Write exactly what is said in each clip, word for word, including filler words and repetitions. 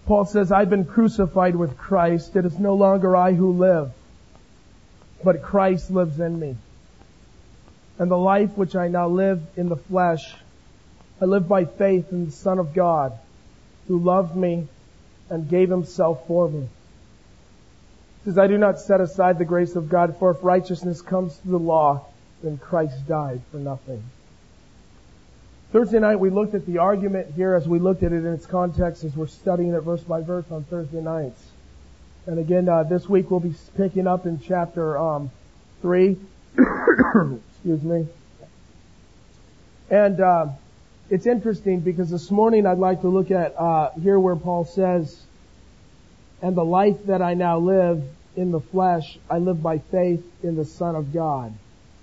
Paul says, I've been crucified with Christ. It is no longer I who live, but Christ lives in me. And the life which I now live in the flesh, I live by faith in the Son of God, who loved me and gave himself for me. He says, I do not set aside the grace of God, for if righteousness comes through the law, then Christ died for nothing. Thursday night we looked at the argument here as we looked at it in its context as we're studying it verse by verse on Thursday nights. And again, uh, this week we'll be picking up in chapter um, three. Excuse me. And uh, it's interesting because this morning I'd like to look at uh, here where Paul says, and the life that I now live in the flesh, I live by faith in the Son of God.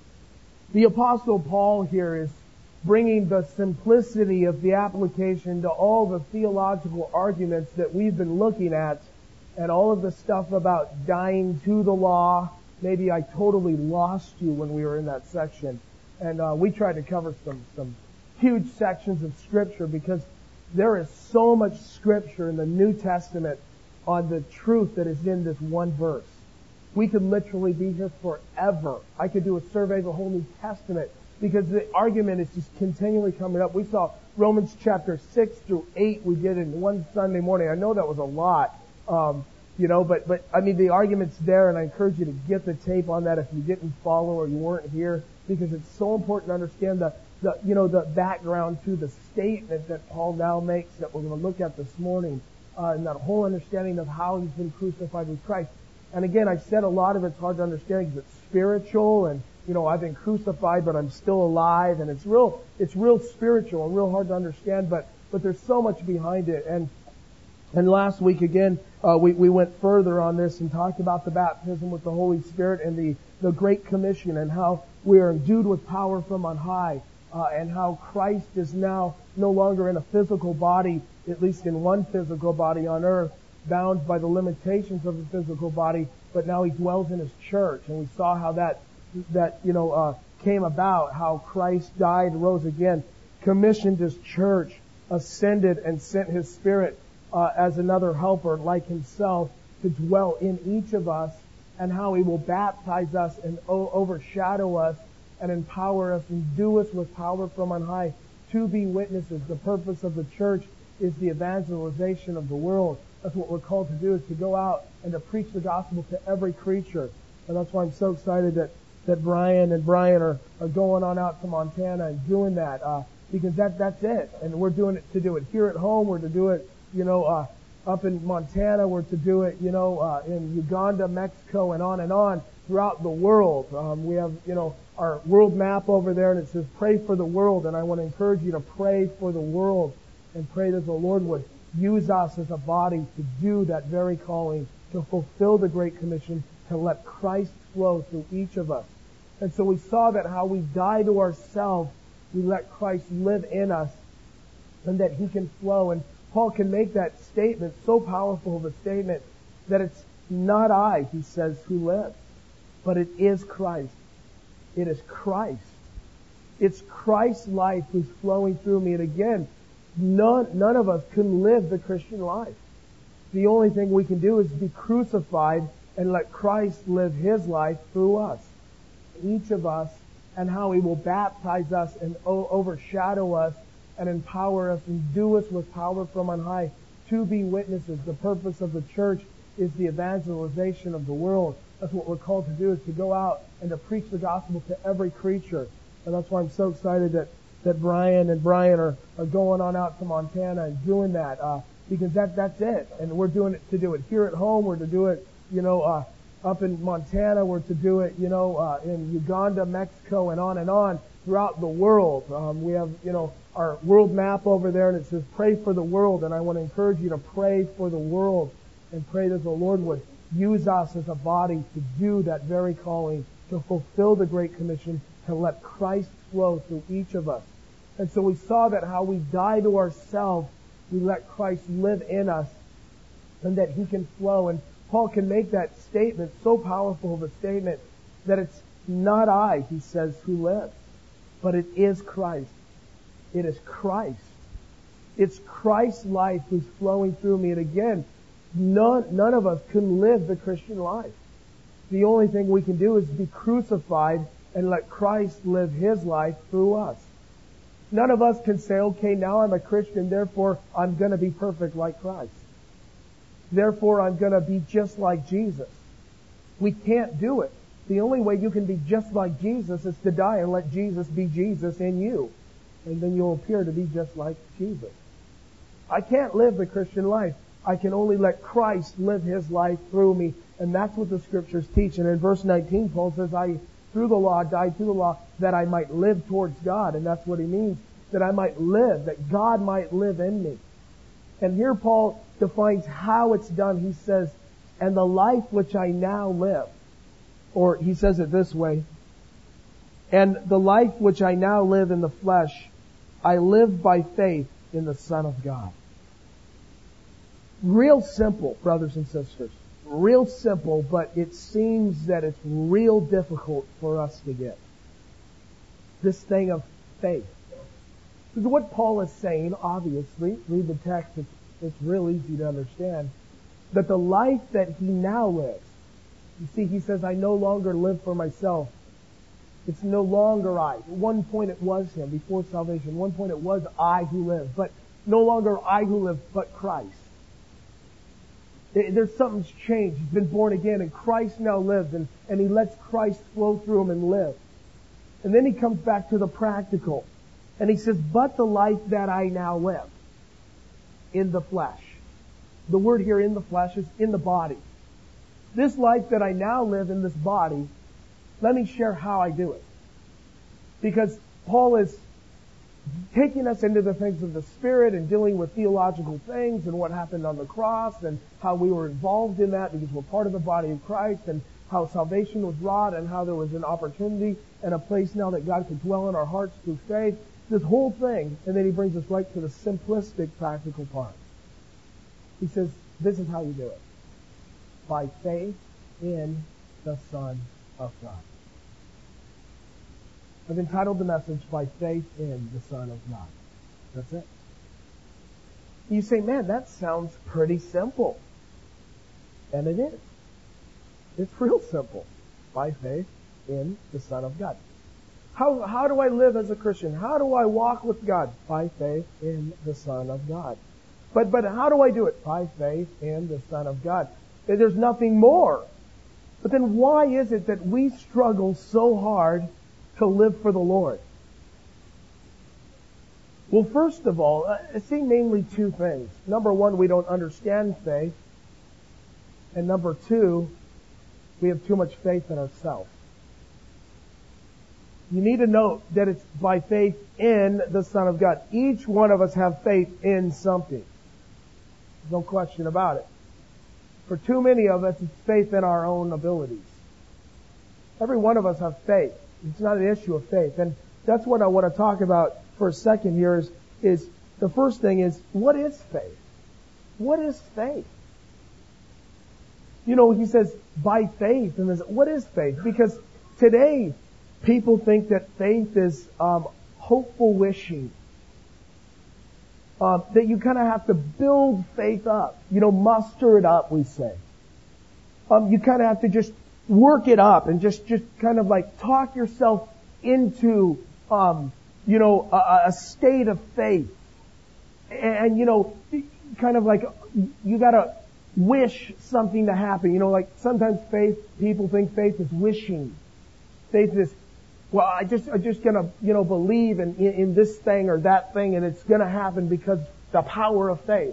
The Apostle Paul here is bringing the simplicity of the application to all the theological arguments that we've been looking at and all of the stuff about dying to the law. Maybe I totally lost you when we were in that section. And uh, we tried to cover some, some huge sections of Scripture because there is so much Scripture in the New Testament on the truth that is in this one verse. We could literally be here forever. I could do a survey of the whole New Testament because the argument is just continually coming up. We saw Romans chapter six through eight we did in one Sunday morning. I know that was a lot, um, you know, but, but I mean the argument's there, and I encourage you to get the tape on that if you didn't follow or you weren't here, because it's so important to understand the, the you know, the background to the statement that Paul now makes that we're going to look at this morning, uh, and that whole understanding of how he's been crucified with Christ. And again, I said a lot of it's hard to understand because it's spiritual, and you know, I've been crucified, but I'm still alive, and it's real, it's real spiritual and real hard to understand, but, but there's so much behind it. And, and last week again, uh, we, we went further on this and talked about the baptism with the Holy Spirit and the, the Great Commission and how we are endued with power from on high, uh, and how Christ is now no longer in a physical body, at least in one physical body on earth, bound by the limitations of the physical body, but now he dwells in his church. And we saw how that that, you know, uh, came about, how Christ died, rose again, commissioned his church, ascended and sent his Spirit uh, as another helper like himself to dwell in each of us, and how he will baptize us and o- overshadow us and empower us and do us with power from on high to be witnesses. The purpose of the church is the evangelization of the world. That's what we're called to do, is to go out and to preach the gospel to every creature. And that's why I'm so excited that that Brian and Brian are, are going on out to Montana and doing that, uh, because that, that's it. And we're doing it to do it here at home. We're to do it, you know, uh, up in Montana. We're to do it, you know, uh, in Uganda, Mexico, and on and on throughout the world. Um, we have, you know, our world map over there, and it says pray for the world. And I want to encourage you to pray for the world and pray that the Lord would use us as a body to do that very calling, to fulfill the Great Commission, to let Christ flow through each of us. And so we saw that how we die to ourselves, we let Christ live in us, and that he can flow. And Paul can make that statement, so powerful of a statement, that it's not I, he says, who lives, but it is Christ. It is Christ. It's Christ's life who's flowing through me. And again, none, none of us can live the Christian life. The only thing we can do is be crucified and let Christ live his life through us. Each of us, and how he will baptize us and o- overshadow us and empower us and do us with power from on high to be witnesses. The purpose of the church is the evangelization of the world. That's what we're called to do, is to go out and to preach the gospel to every creature. And that's why I'm so excited that, that Brian and Brian are, are going on out to Montana and doing that, uh, because that, that's it. And we're doing it to do it here at home. We're to do it, you know, uh, up in Montana. We're to do it, you know, uh, in Uganda, Mexico, and on and on throughout the world. Um, we have, you know, our world map over there, and it says pray for the world. And I want to encourage you to pray for the world and pray that the Lord would use us as a body to do that very calling, to fulfill the Great Commission, to let Christ flow through each of us. And so we saw that how we die to ourselves, we let Christ live in us, and that he can flow. And Paul can make that statement, so powerful of a statement, that it's not I, he says, who lives, but it is Christ. It is Christ. It's Christ's life who's flowing through me. And again, none, none of us can live the Christian life. The only thing we can do is be crucified and let Christ live His life through us. None of us can say, okay, now I'm a Christian, therefore I'm going to be perfect like Christ. Therefore I'm going to be just like Jesus. We can't do it. The only way you can be just like Jesus is to die and let Jesus be Jesus in you. And then you'll appear to be just like Jesus. I can't live the Christian life. I can only let Christ live His life through me. And that's what the Scriptures teach. And in verse nineteen, Paul says, I, through the law, died through the law, that I might live towards God. And that's what he means. That I might live, that God might live in me. And here Paul defines how it's done. He says, and the life which I now live. Or he says it this way, and the life which I now live in the flesh, I live by faith in the Son of God. Real simple, brothers and sisters. Real simple, but it seems that it's real difficult for us to get. This thing of faith. Because what Paul is saying, obviously, read the text, it's, it's real easy to understand, that the life that he now lives, you see, he says, I no longer live for myself. It's no longer I. At one point it was him before salvation. At one point it was I who live. But no longer I who live, but Christ. It, there's something's changed. He's been born again, and Christ now lives, and, and he lets Christ flow through him and live. And then he comes back to the practical. And he says, but the life that I now live in the flesh. The word here in the flesh is in the body. This life that I now live in this body, let me share how I do it. Because Paul is taking us into the things of the Spirit and dealing with theological things and what happened on the cross and how we were involved in that because we're part of the body of Christ and how salvation was wrought and how there was an opportunity and a place now that God could dwell in our hearts through faith. This whole thing, and then he brings us right to the simplistic, practical part. He says, this is how you do it. By faith in the Son of God. I've entitled the message, By Faith in the Son of God. That's it. You say, man, that sounds pretty simple. And it is. It's real simple. By faith in the Son of God. How, how do I live as a Christian? How do I walk with God? By faith in the Son of God. But, but how do I do it? By faith in the Son of God. There's nothing more. But then why is it that we struggle so hard to live for the Lord? Well, first of all, I see mainly two things. Number one, we don't understand faith. And number two, we have too much faith in ourselves. You need to note that it's by faith in the Son of God. Each one of us have faith in something. No question about it. For too many of us, it's faith in our own abilities. Every one of us have faith. It's not an issue of faith. And that's what I want to talk about for a second here is, is the first thing is, what is faith? What is faith? You know, he says, by faith. And what is faith? Because today, people think that faith is um, hopeful wishing. Uh, that you kind of have to build faith up. You know, muster it up, we say. Um, you kind of have to just work it up and just, just kind of like talk yourself into, um, you know, a, a state of faith. And, and, you know, kind of like you gotta wish something to happen. You know, like sometimes faith, people think faith is wishing. Faith is, well, I just, I'm just gonna, you know, believe in, in, in this thing or that thing and it's gonna happen because the power of faith.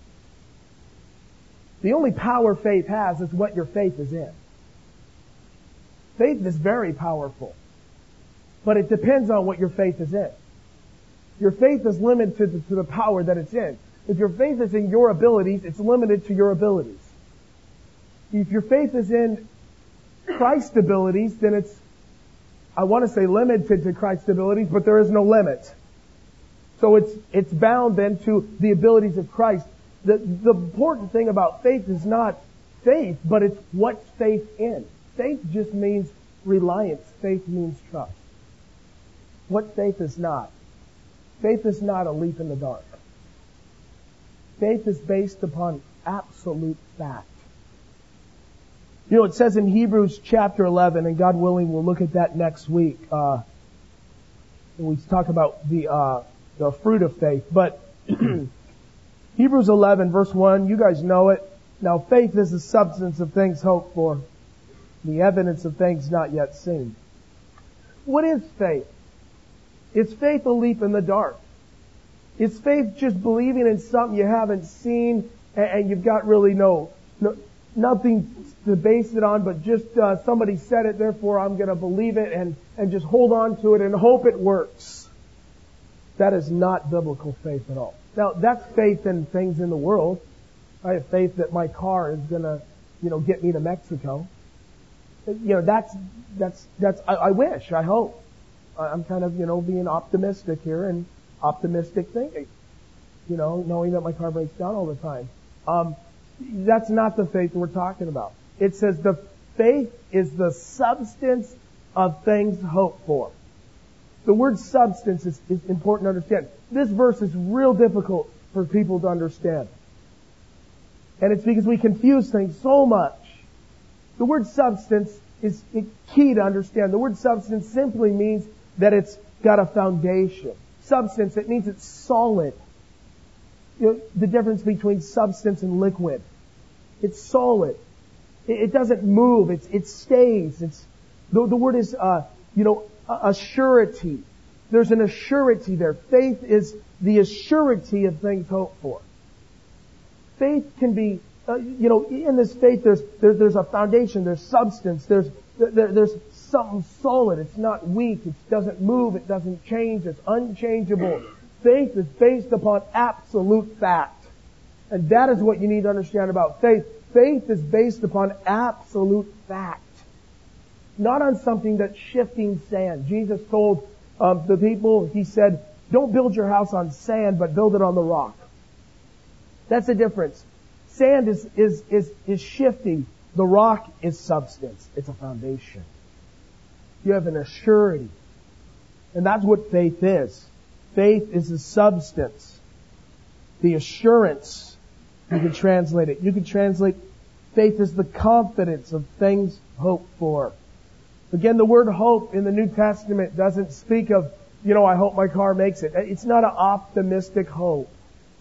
The only power faith has is what your faith is in. Faith is very powerful. But it depends on what your faith is in. Your faith is limited to the, to the power that it's in. If your faith is in your abilities, it's limited to your abilities. If your faith is in Christ's abilities, then it's, I want to say limited to Christ's abilities, but there is no limit. So it's, it's bound then to the abilities of Christ. The, the important thing about faith is not faith, but it's what's faith in. Faith just means reliance. Faith means trust. What faith is not? Faith is not a leap in the dark. Faith is based upon absolute fact. You know, it says in Hebrews chapter eleven, and God willing, we'll look at that next week. Uh, we talk about the uh, the fruit of faith. But Hebrews eleven, verse one, you guys know it. Now, faith is the substance of things hoped for, the evidence of things not yet seen. What is faith? It's faith a leap in the dark. It's faith just believing in something you haven't seen, and you've got really no, no nothing to base it on, but just uh, somebody said it, therefore I'm going to believe it and, and just hold on to it and hope it works. That is not biblical faith at all. Now, that's faith in things in the world. I have faith that my car is going to, you know, get me to Mexico. You know, that's, that's, that's, I, I wish, I hope. I'm kind of, you know, being optimistic here and optimistic thinking. You know, knowing that my car breaks down all the time. Um, that's not the faith we're talking about. It says the faith is the substance of things hoped for. The word substance is, is important to understand. This verse is real difficult for people to understand. And it's because we confuse things so much. The word substance is key to understand. The word substance simply means that it's got a foundation. Substance, it means it's solid. You know, the difference between substance and liquid. It's solid. It, it doesn't move. It's, it stays. It's, the, the word is, uh, you know, a, a surety. There's an assurity there. Faith is the assurity of things hoped for. Faith can be, uh, you know, in this faith there's, there, there's a foundation, there's substance, there's, there, there's something solid. It's not weak. It doesn't move. It doesn't change. It's unchangeable. Faith is based upon absolute fact. And that is what you need to understand about faith. Faith is based upon absolute fact. Not on something that's shifting sand. Jesus told um, the people, He said, don't build your house on sand, but build it on the rock. That's the difference. Sand is, is, is, is shifting. The rock is substance. It's a foundation. You have an assurity. And that's what faith is. Faith is the substance. The assurance. You can translate it. You can translate faith as the confidence of things hoped for. Again, the word hope in the New Testament doesn't speak of, you know, I hope my car makes it. It's not an optimistic hope.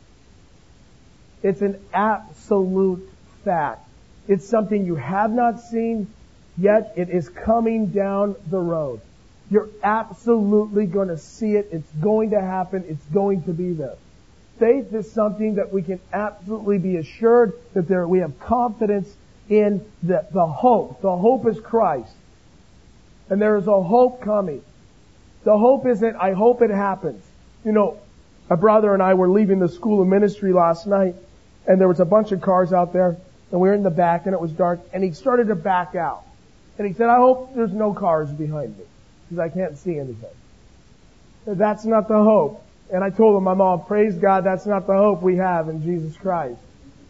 It's an absolute fact. It's something you have not seen, yet it is coming down the road. You're absolutely going to see it. It's going to happen. It's going to be there. Faith is something that we can absolutely be assured that there, we have confidence in the, the hope. The hope is Christ. And there is a hope coming. The hope isn't, I hope it happens. You know, a brother and I were leaving the school of ministry last night, and there was a bunch of cars out there, and we were in the back, and it was dark, and he started to back out. And he said, I hope there's no cars behind me, because I can't see anything. That's not the hope. And I told him, my mom, praise God, that's not the hope we have in Jesus Christ.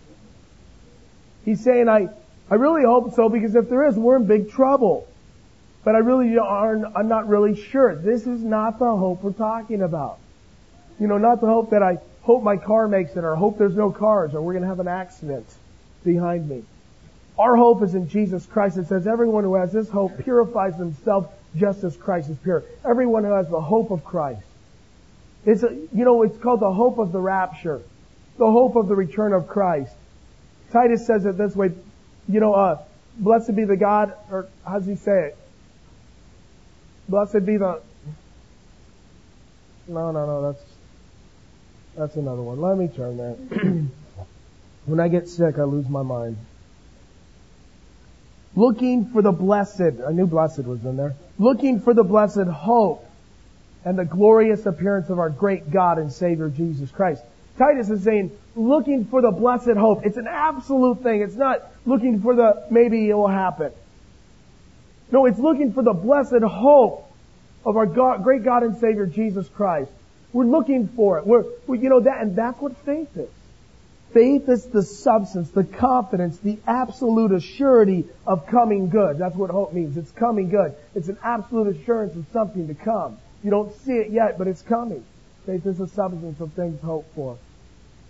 He's saying, I, I really hope so, because if there is, we're in big trouble. But I really aren't, I'm not really sure. This is not the hope we're talking about. You know, not the hope that I hope my car makes it, or hope there's no cars, or we're going to have an accident behind me. Our hope is in Jesus Christ. It says everyone who has this hope purifies themselves just as Christ is pure. Everyone who has the hope of Christ. It's a, you know, it's called the hope of the rapture. The hope of the return of Christ. Titus says it this way, you know, uh, blessed be the God, or how does he say it? Blessed be the, no, no, no, that's, that's another one. Let me turn there. When I get sick, I lose my mind. Looking for the blessed, I knew blessed was in there. Looking for the blessed hope and the glorious appearance of our great God and Savior Jesus Christ. Titus is saying, looking for the blessed hope. It's an absolute thing. It's not looking for the, maybe it will happen. No, it's looking for the blessed hope of our God, great God and Savior Jesus Christ. We're looking for it. We're, we, you know, that, and that's what faith is. Faith is the substance, the confidence, the absolute assurity of coming good. That's what hope means. It's coming good. It's an absolute assurance of something to come. You don't see it yet, but it's coming. Faith is the substance of things hoped for.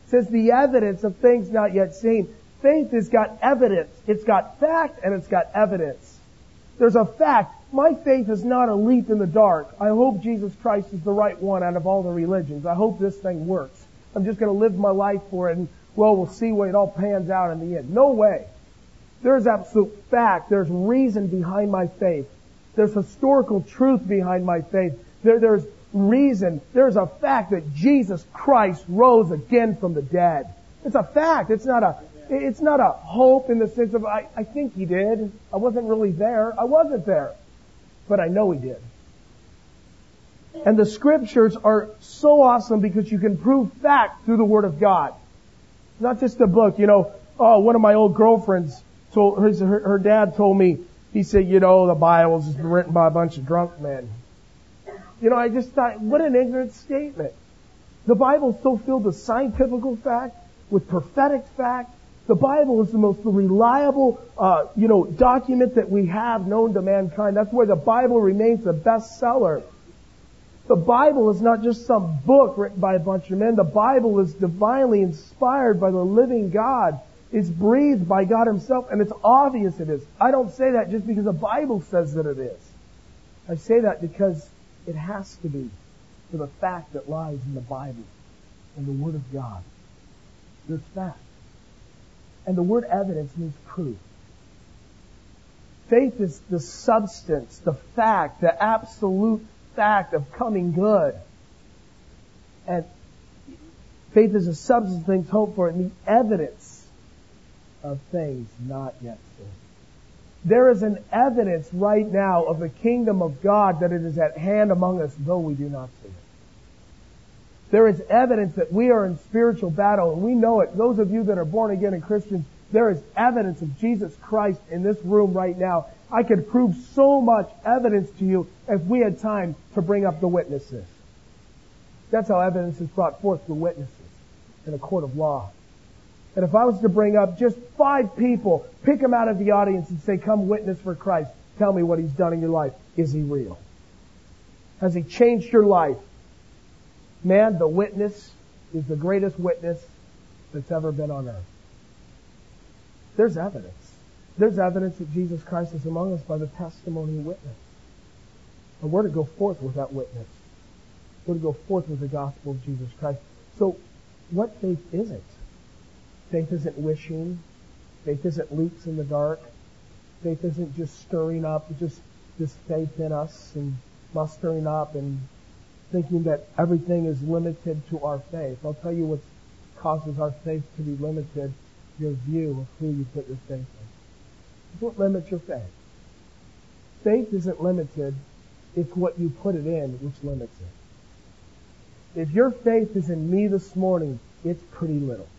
It says the evidence of things not yet seen. Faith has got evidence. It's got fact and it's got evidence. There's a fact. My faith is not a leap in the dark. I hope Jesus Christ is the right one out of all the religions. I hope this thing works. I'm just going to live my life for it and, well, we'll see what it all pans out in the end. No way. There's absolute fact. There's reason behind my faith. There's historical truth behind my faith. There, there's reason. There's a fact that Jesus Christ rose again from the dead. It's a fact. It's not a, it's not a hope in the sense of, I, I think He did. I wasn't really there. I wasn't there. But I know He did. And the Scriptures are so awesome because you can prove fact through the Word of God. Not just a book. You know, oh, one of my old girlfriends told, her, her, her dad told me, he said, you know, the Bible's just been written by a bunch of drunk men. You know, I just thought, what an ignorant statement. The Bible's so filled with scientific fact, with prophetic fact. The Bible is the most reliable, uh, you know, document that we have known to mankind. That's why the Bible remains the bestseller. The Bible is not just some book written by a bunch of men. The Bible is divinely inspired by the living God. It's breathed by God Himself, and it's obvious it is. I don't say that just because the Bible says that it is. I say that because it has to be for the fact that lies in the Bible and the Word of God. There's fact. And the word evidence means proof. Faith is the substance, the fact, the absolute fact of coming good. And faith is a substance of things hoped for and the evidence of things not yet seen. There is an evidence right now of the kingdom of God that it is at hand among us, though we do not see it. There is evidence that we are in spiritual battle, and we know it. Those of you that are born again and Christians, there is evidence of Jesus Christ in this room right now. I could prove so much evidence to you if we had time to bring up the witnesses. That's how evidence is brought forth through witnesses in a court of law. And if I was to bring up just five people, pick them out of the audience and say, come witness for Christ. Tell me what He's done in your life. Is He real? Has He changed your life? Man, the witness is the greatest witness that's ever been on earth. There's evidence. There's evidence that Jesus Christ is among us by the testimony of witness. And we're to go forth with that witness. We're to go forth with the gospel of Jesus Christ. So, what faith is it? Faith isn't wishing. Faith isn't leaps in the dark. Faith isn't just stirring up, just this faith in us and mustering up and thinking that everything is limited to our faith. I'll tell you what causes our faith to be limited, your view of who you put your faith in. It's what limits your faith. Faith isn't limited, it's what you put it in which limits it. If your faith is in me this morning, it's pretty little.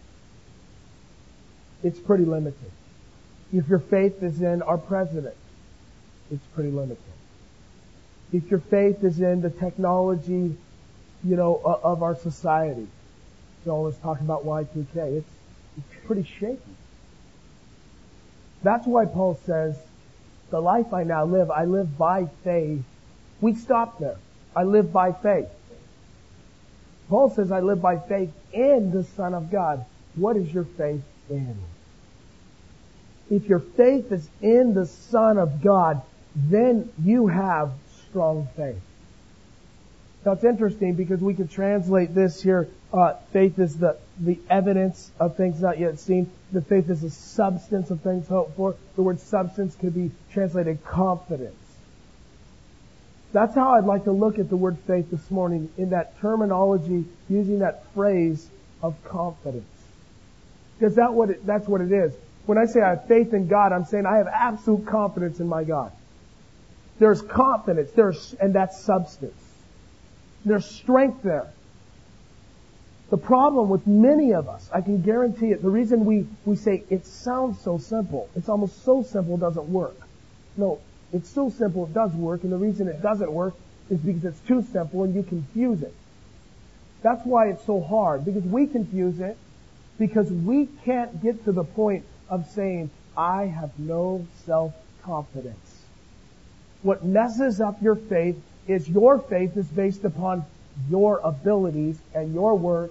It's pretty limited. If your faith is in our president, it's pretty limited. If your faith is in the technology, you know, of our society, you know, let's talk about Y two K, it's, it's pretty shaky. That's why Paul says, the life I now live, I live by faith. We stop there. I live by faith. Paul says, I live by faith in the Son of God. What is your faith in? If your faith is in the Son of God, then you have strong faith. Now it's interesting because we could translate this here, uh, faith is the, the evidence of things not yet seen. The faith is the substance of things hoped for. The word substance could be translated confidence. That's how I'd like to look at the word faith this morning, in that terminology, using that phrase of confidence. Because that what it, that's what it is. When I say I have faith in God, I'm saying I have absolute confidence in my God. There's confidence, there's, and that's substance. There's strength there. The problem with many of us, I can guarantee it, the reason we, we say it sounds so simple, it's almost so simple it doesn't work. No, it's so simple it does work, and the reason it doesn't work is because it's too simple and you confuse it. That's why it's so hard, because we confuse it, because we can't get to the point of saying, I have no self-confidence. What messes up your faith is your faith is based upon your abilities and your works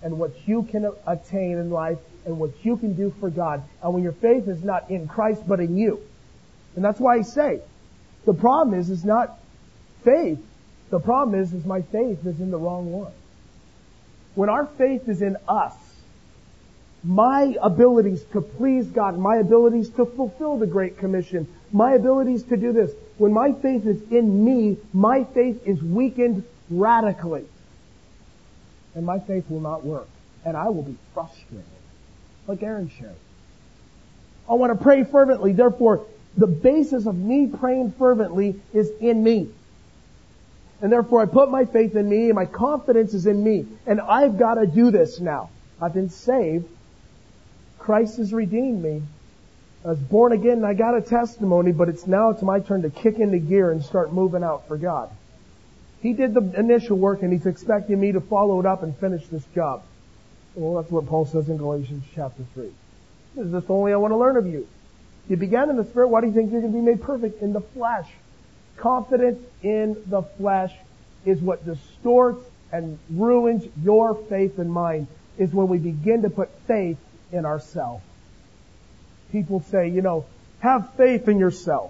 and what you can attain in life and what you can do for God. And when your faith is not in Christ but in you. And that's why I say, the problem is, is not faith. The problem is, is my faith is in the wrong one. When our faith is in us, my abilities to please God, my abilities to fulfill the Great Commission, my abilities to do this, when my faith is in me, my faith is weakened radically. And my faith will not work. And I will be frustrated. Like Aaron shared. I want to pray fervently. Therefore, the basis of me praying fervently is in me. And therefore, I put my faith in me, and my confidence is in me. And I've got to do this now. I've been saved. Christ has redeemed me. I was born again, and I got a testimony, but it's now it's my turn to kick into gear and start moving out for God. He did the initial work, and He's expecting me to follow it up and finish this job. Well, that's what Paul says in Galatians chapter three. This is the only I want to learn of you. You began in the Spirit, why do you think you're going to be made perfect? In the flesh. Confidence in the flesh is what distorts and ruins your faith and mine, is when we begin to put faith in ourselves. People say, you know, have faith in yourself.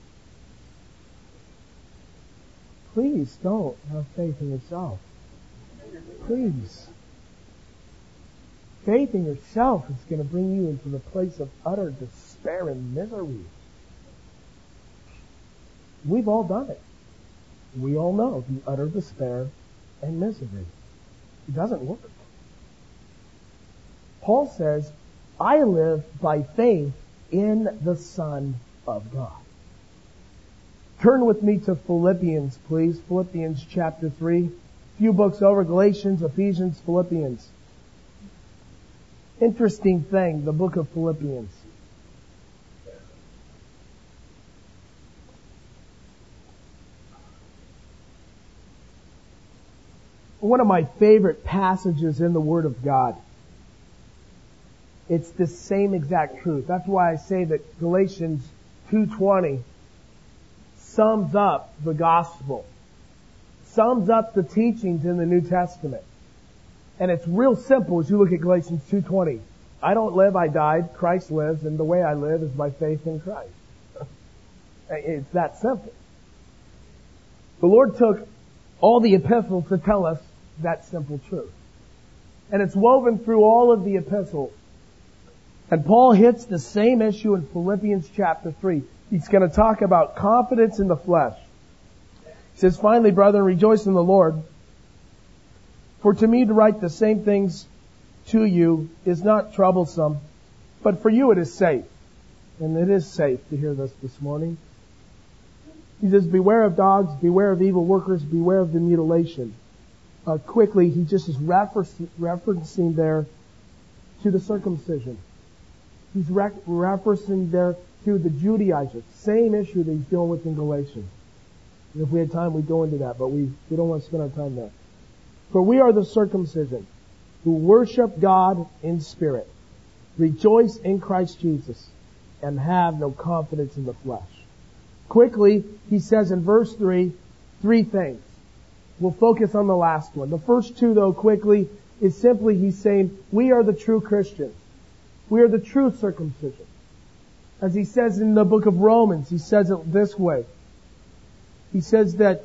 Please don't have faith in yourself. Please. Faith in yourself is going to bring you into the place of utter despair and misery. We've all done it. We all know the utter despair and misery. It doesn't work. Paul says, I live by faith in the Son of God. Turn with me to Philippians, please. Philippians chapter three. A few books over, Galatians, Ephesians, Philippians. Interesting thing, the book of Philippians. One of my favorite passages in the Word of God. It's the same exact truth. That's why I say that Galatians two twenty sums up the gospel, sums up the teachings in the New Testament. And it's real simple as you look at Galatians two twenty. I don't live, I died, Christ lives, and the way I live is by faith in Christ. It's that simple. The Lord took all the epistles to tell us that simple truth. And it's woven through all of the epistles. And Paul hits the same issue in Philippians chapter three. He's going to talk about confidence in the flesh. He says, finally, brethren, rejoice in the Lord. For to me to write the same things to you is not troublesome, but for you it is safe. And it is safe to hear this this morning. He says, beware of dogs, beware of evil workers, beware of the mutilation. Uh, quickly, he just is referencing, referencing there to the circumcision. He's rec- referencing there to the Judaizers. Same issue that he's dealing with in Galatians. And if we had time, we'd go into that, but we, we don't want to spend our time there. For we are the circumcision, who worship God in spirit, rejoice in Christ Jesus, and have no confidence in the flesh. Quickly, he says in verse three, three things. We'll focus on the last one. The first two, though, quickly, is simply he's saying, we are the true Christians. We are the true circumcision. As he says in the book of Romans, he says it this way. He says that,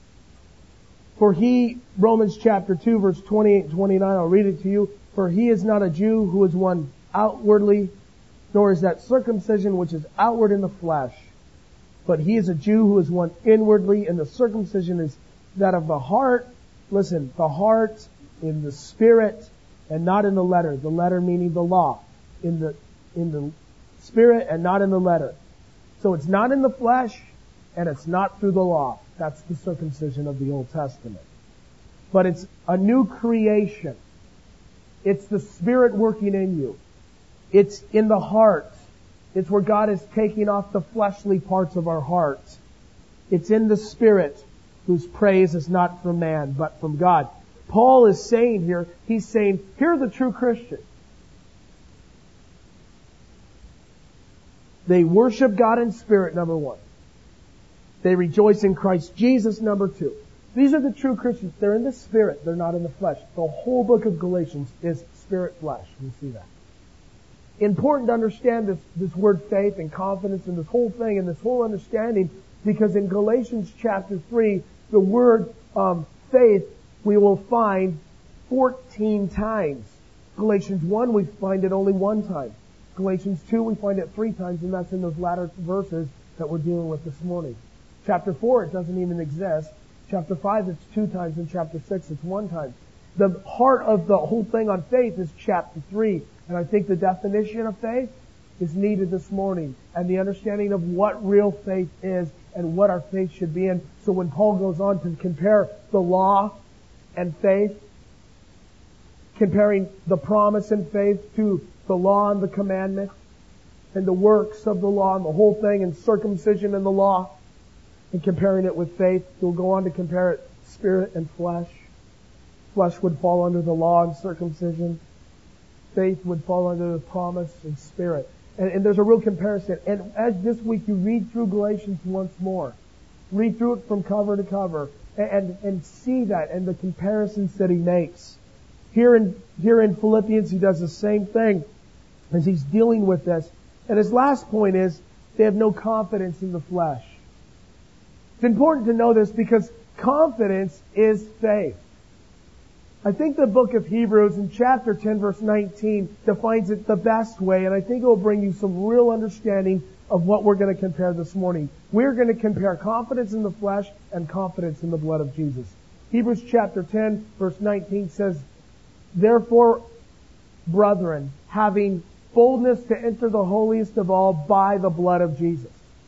for he, Romans chapter two, verse twenty-eight and twenty-nine, I'll read it to you. For he is not a Jew who is one outwardly, nor is that circumcision which is outward in the flesh. But he is a Jew who is one inwardly, and the circumcision is that of the heart. Listen, the heart in the spirit and not in the letter. The letter meaning the law. In the, in the spirit and not in the letter. So it's not in the flesh and it's not through the law. That's the circumcision of the Old Testament. But it's a new creation. It's the Spirit working in you. It's in the heart. It's where God is taking off the fleshly parts of our hearts. It's in the Spirit, whose praise is not from man, but from God. Paul is saying here, he's saying, here are the true Christians. They worship God in spirit, number one. They rejoice in Christ Jesus, number two. These are the true Christians. They're in the Spirit. They're not in the flesh. The whole book of Galatians is Spirit-flesh. We see that. Important to understand this, this word faith and confidence and this whole thing and this whole understanding, because in Galatians chapter three, the word um, faith we will find fourteen times. Galatians one, we find it only one time. Galatians two, we find it three times, and that's in those latter verses that we're dealing with this morning. Chapter four, it doesn't even exist. Chapter five, it's two times. In chapter six, it's one time. The heart of the whole thing on faith is chapter three. And I think the definition of faith is needed this morning, and the understanding of what real faith is and what our faith should be in. So when Paul goes on to compare the law and faith, comparing the promise and faith to the law and the commandment, and the works of the law and the whole thing, and circumcision and the law, and comparing it with faith, he'll go on to compare it spirit and flesh. Flesh would fall under the law and circumcision. Faith would fall under the promise and spirit. And, and there's a real comparison. And as this week you read through Galatians once more, read through it from cover to cover, and, and, and see that and the comparisons that he makes. Here in, here in Philippians, he does the same thing as he's dealing with this. And his last point is, they have no confidence in the flesh. It's important to know this because confidence is faith. I think the book of Hebrews in chapter ten verse nineteen defines it the best way, and I think it will bring you some real understanding of what we're going to compare this morning. We're going to compare confidence in the flesh and confidence in the blood of Jesus. Hebrews chapter ten verse nineteen says, "Therefore, brethren, having boldness to enter the holiest of all by the blood of Jesus."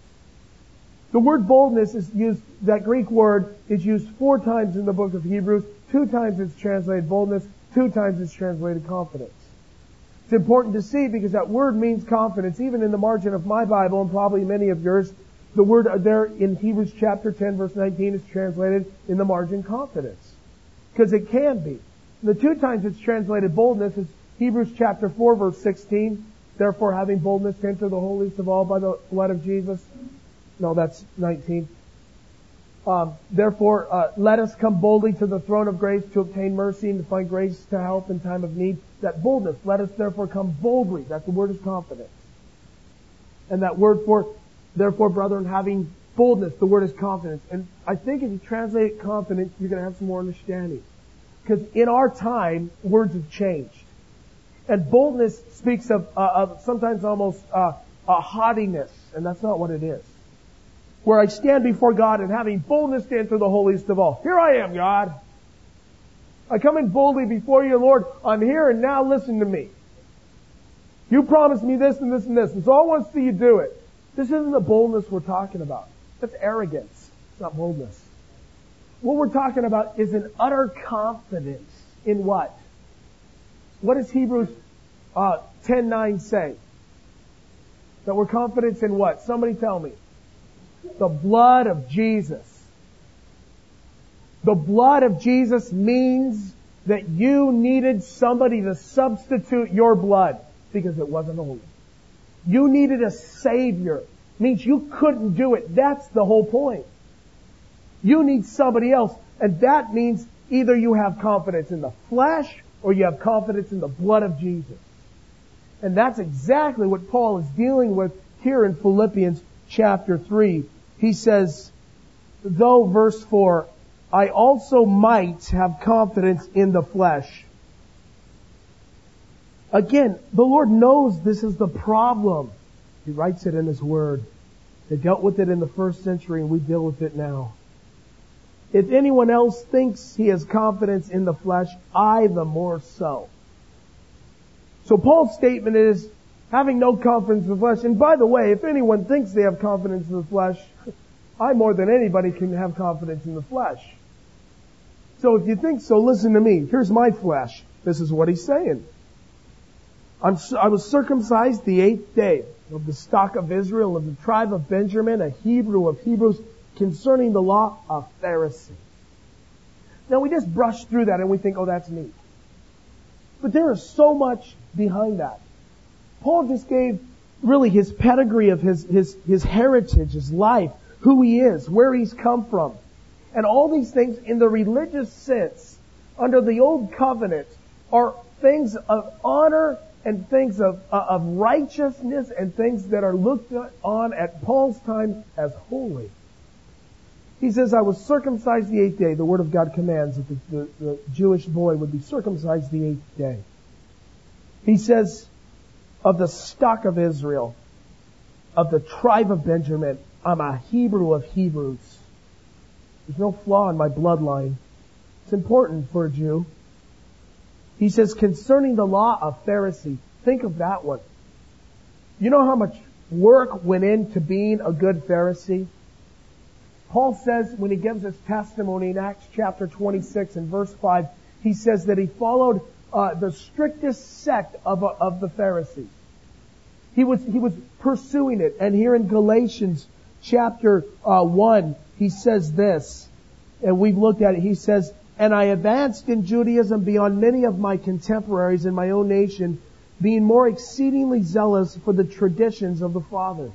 The word boldness is used, that Greek word is used four times in the book of Hebrews. Two times it's translated boldness, two times it's translated confidence. It's important to see because that word means confidence. Even in the margin of my Bible, and probably many of yours, the word there in Hebrews chapter ten verse nineteen is translated in the margin confidence. Because it can be. The two times it's translated boldness is Hebrews chapter four verse sixteen. "Therefore having boldness to enter the holiest of all by the blood of Jesus." No, that's nineteen. Um, therefore, uh, let us come boldly to the throne of grace to obtain mercy and to find grace to help in time of need. That boldness, let us therefore come boldly. That the word is confidence. And that word for, therefore, brethren, having boldness, the word is confidence. And I think if you translate confidence, you're going to have some more understanding. Because in our time, words have changed. And boldness speaks of, uh, of sometimes almost uh, a haughtiness, and that's not what it is. Where I stand before God and having boldness to enter the holiest of all. Here I am, God. I come in boldly before you, Lord. I'm here and now listen to me. You promised me this and this and this, and so I want to see you do it. This isn't the boldness we're talking about. That's arrogance. It's not boldness. What we're talking about is an utter confidence in what? What does Hebrews uh, ten nine say? That we're confident in what? Somebody tell me. The blood of Jesus. The blood of Jesus means that you needed somebody to substitute your blood because it wasn't holy. You needed a Savior. It means you couldn't do it. That's the whole point. You need somebody else. And that means either you have confidence in the flesh or you have confidence in the blood of Jesus. And that's exactly what Paul is dealing with here in Philippians chapter three. He says, though, verse four, I also might have confidence in the flesh. Again, the Lord knows this is the problem. He writes it in His Word. They dealt with it in the first century and we deal with it now. If anyone else thinks he has confidence in the flesh, I the more so. So Paul's statement is, having no confidence in the flesh. And by the way, if anyone thinks they have confidence in the flesh, I more than anybody can have confidence in the flesh. So if you think so, listen to me. Here's my flesh. This is what he's saying. I'm, I was circumcised the eighth day of the stock of Israel, of the tribe of Benjamin, a Hebrew of Hebrews, concerning the law, a Pharisee. Now we just brush through that and we think, oh, that's neat. But there is so much behind that. Paul just gave really his pedigree of his, his, his heritage, his life, who he is, where he's come from. And all these things in the religious sense, under the old covenant, are things of honor and things of, uh, of righteousness and things that are looked on at Paul's time as holy. He says, I was circumcised the eighth day. The Word of God commands that the, the, the Jewish boy would be circumcised the eighth day. He says, of the stock of Israel, of the tribe of Benjamin, I'm a Hebrew of Hebrews. There's no flaw in my bloodline. It's important for a Jew. He says, concerning the law of Pharisee, think of that one. You know how much work went into being a good Pharisee? Paul says when he gives his testimony in Acts chapter twenty-six and verse five, he says that he followed uh, the strictest sect of, uh, of the Pharisees. He was, he was pursuing it. And here in Galatians chapter uh, one, he says this, and we've looked at it, he says, and I advanced in Judaism beyond many of my contemporaries in my own nation, being more exceedingly zealous for the traditions of the fathers.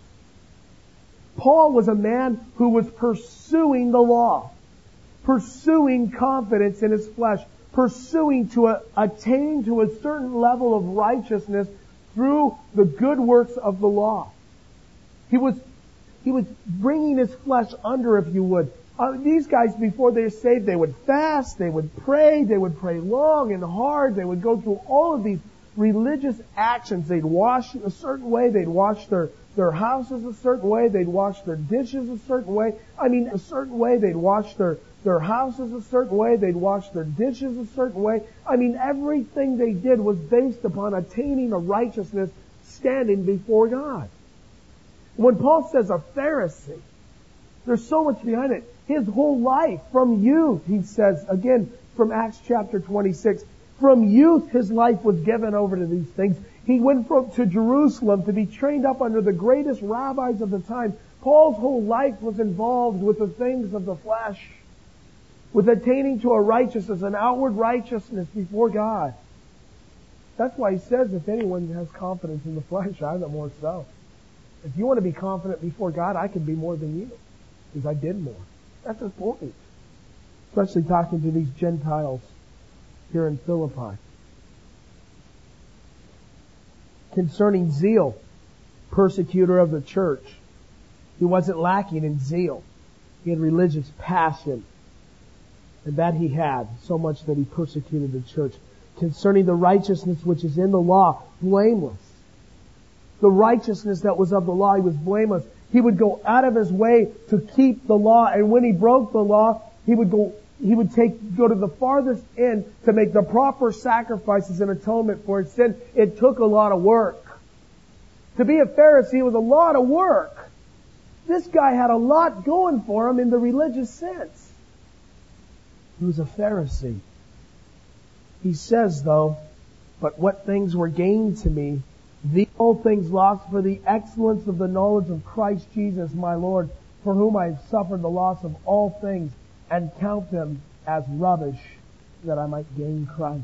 Paul was a man who was pursuing the law, pursuing confidence in his flesh, pursuing to a, attain to a certain level of righteousness through the good works of the law. He was, he was bringing his flesh under, if you would. Uh, these guys, before they were saved, they would fast, they would pray, they would pray long and hard, they would go through all of these religious actions. They'd wash a certain way, they'd wash their, their houses a certain way, they'd wash their dishes a certain way. I mean, a certain way, they'd wash their, their houses a certain way, they'd wash their dishes a certain way. I mean, everything they did was based upon attaining a righteousness standing before God. When Paul says a Pharisee, there's so much behind it. His whole life, from youth, he says, again, from Acts chapter twenty-six, from youth his life was given over to these things. He went from, to Jerusalem to be trained up under the greatest rabbis of the time. Paul's whole life was involved with the things of the flesh, with attaining to a righteousness, an outward righteousness before God. That's why he says, if anyone has confidence in the flesh, I have it more so. If you want to be confident before God, I can be more than you, because I did more. That's important. Especially talking to these Gentiles here in Philippi. Concerning zeal, persecutor of the church. He wasn't lacking in zeal. He had religious passion. And that he had, so much that he persecuted the church. Concerning the righteousness which is in the law, blameless. The righteousness that was of the law, he was blameless. He would go out of his way to keep the law, and when he broke the law, he would go, he would take, go to the farthest end to make the proper sacrifices and atonement for his sin. It took a lot of work. To be a Pharisee was a lot of work. This guy had a lot going for him in the religious sense. He was a Pharisee. He says, though, but what things were gained to me, these all things lost for the excellence of the knowledge of Christ Jesus my Lord, for whom I have suffered the loss of all things, and count them as rubbish, that I might gain Christ.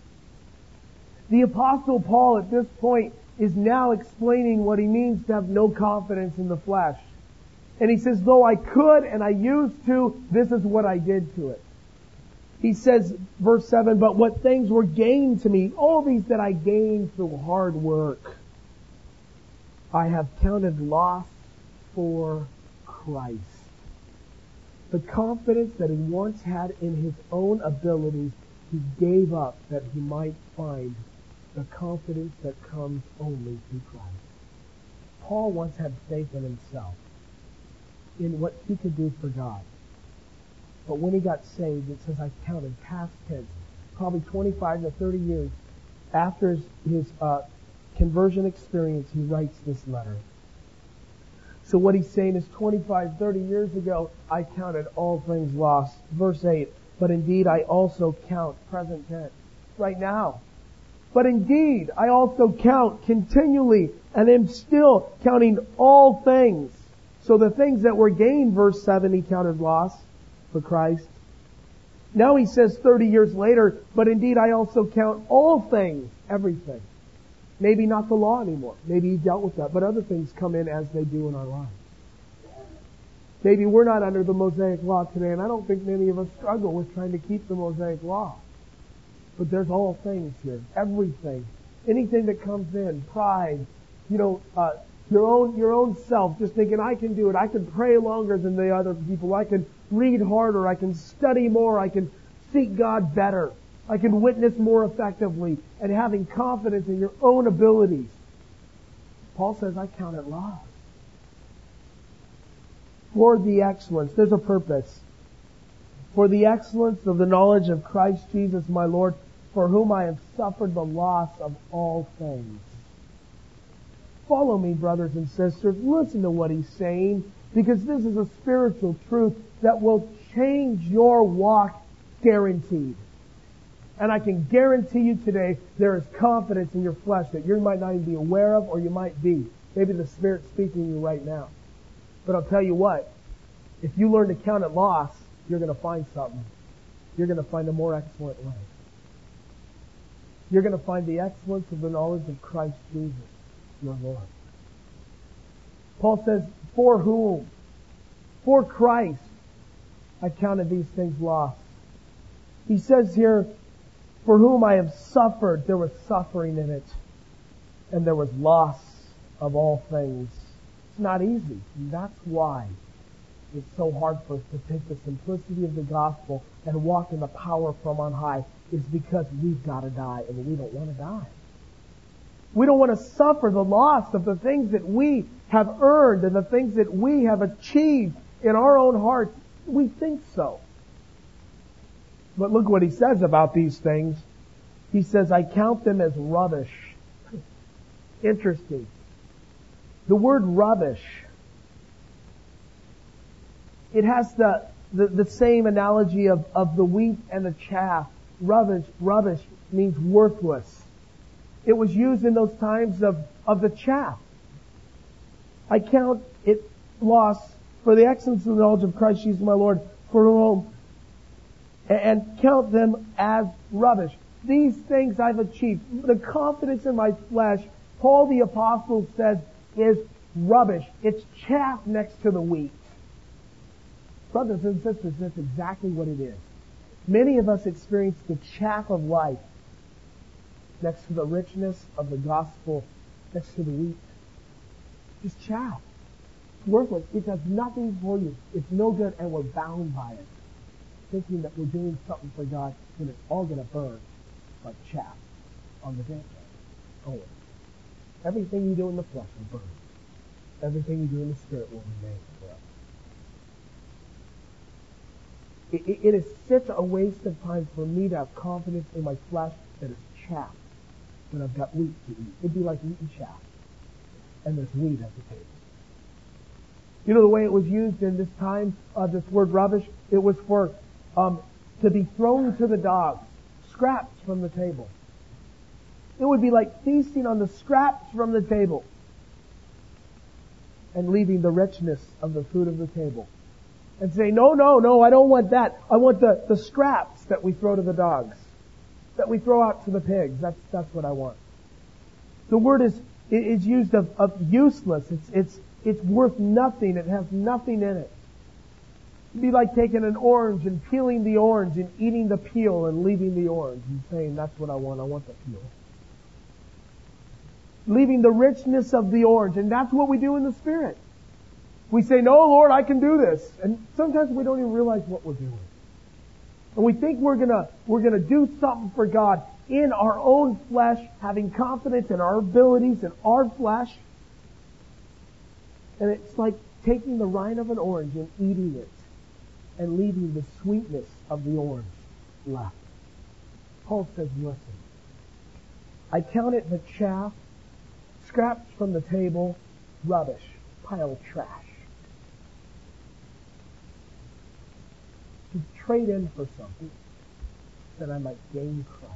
The Apostle Paul at this point is now explaining what he means to have no confidence in the flesh. And he says, though I could and I used to, this is what I did to it. He says, verse seven, but what things were gained to me, all these that I gained through hard work, I have counted loss for Christ. The confidence that he once had in his own abilities, he gave up that he might find the confidence that comes only through Christ. Paul once had faith in himself, in what he could do for God. But when he got saved, it says, I counted past tense, probably twenty-five to thirty years after his, his uh, conversion experience, he writes this letter. So what he's saying is twenty-five, thirty years ago, I counted all things lost. Verse eight, but indeed I also count, present tense, right now. But indeed I also count continually and am still counting all things. So the things that were gained, verse seven, he counted loss for Christ. Now he says thirty years later, but indeed I also count all things, everything. Maybe not the law anymore. Maybe he dealt with that, but other things come in as they do in our lives. Maybe we're not under the Mosaic Law today, and I don't think many of us struggle with trying to keep the Mosaic Law. But there's all things here. Everything. Anything that comes in. Pride. You know, uh, your own, your own self. Just thinking, I can do it. I can pray longer than the other people. I can read harder. I can study more. I can seek God better. I can witness more effectively. And having confidence in your own abilities. Paul says, I count it loss. For the excellence. There's a purpose. For the excellence of the knowledge of Christ Jesus my Lord, for whom I have suffered the loss of all things. Follow me, brothers and sisters. Listen to what he's saying, because this is a spiritual truth that will change your walk, guaranteed. And I can guarantee you today, there is confidence in your flesh that you might not even be aware of, or you might be. Maybe the Spirit's speaking to you right now. But I'll tell you what, if you learn to count it loss, you're going to find something. You're going to find a more excellent way. You're going to find the excellence of the knowledge of Christ Jesus, your Lord. Paul says, for whom? For Christ, I counted these things lost. He says here, for whom I have suffered. There was suffering in it. And there was loss of all things. It's not easy. And that's why it's so hard for us to take the simplicity of the gospel and walk in the power from on high. Is because we've got to die, and we don't want to die. We don't want to suffer the loss of the things that we have earned and the things that we have achieved in our own hearts. We think so. But look what he says about these things. He says, I count them as rubbish. Interesting. The word rubbish, it has the, the, the same analogy of, of the wheat and the chaff. Rubbish, rubbish means worthless. It was used in those times of, of the chaff. I count it loss for the excellence of the knowledge of Christ Jesus my Lord, for whom, and count them as rubbish. These things I've achieved. The confidence in my flesh, Paul the Apostle says, is rubbish. It's chaff next to the wheat. Brothers and sisters, that's exactly what it is. Many of us experience the chaff of life next to the richness of the gospel, next to the wheat. Just chaff. It's worthless. It does nothing for you. It's no good, and we're bound by it. Thinking that we're doing something for God, when it's all going to burn like chaff on the day. Oh, everything you do in the flesh will burn. Everything you do in the Spirit will remain forever. It, it, it is such a waste of time for me to have confidence in my flesh that it's chaff when I've got wheat to eat. It'd be like eating chaff. And there's wheat at the table. You know the way it was used in this time, uh, this word rubbish? It was for um, to be thrown to the dogs. Scraps from the table. It would be like feasting on the scraps from the table and leaving the richness of the food of the table. And say, no, no, no, I don't want that. I want the, the scraps that we throw to the dogs, that we throw out to the pigs. That's that's what I want. The word is is used of, of useless. It's it's it's worth nothing. It has nothing in it. It'd be like taking an orange and peeling the orange and eating the peel and leaving the orange and saying, that's what I want. I want the peel. Leaving the richness of the orange. And that's what we do in the Spirit. We say, no, Lord, I can do this. And sometimes we don't even realize what we're doing. And we think we're gonna, we're gonna do something for God in our own flesh, having confidence in our abilities in our flesh. And it's like taking the rind of an orange and eating it and leaving the sweetness of the orange left. Paul says, listen, I count it the chaff, scraps from the table, rubbish, pile of trash. To trade in for something that I might gain Christ.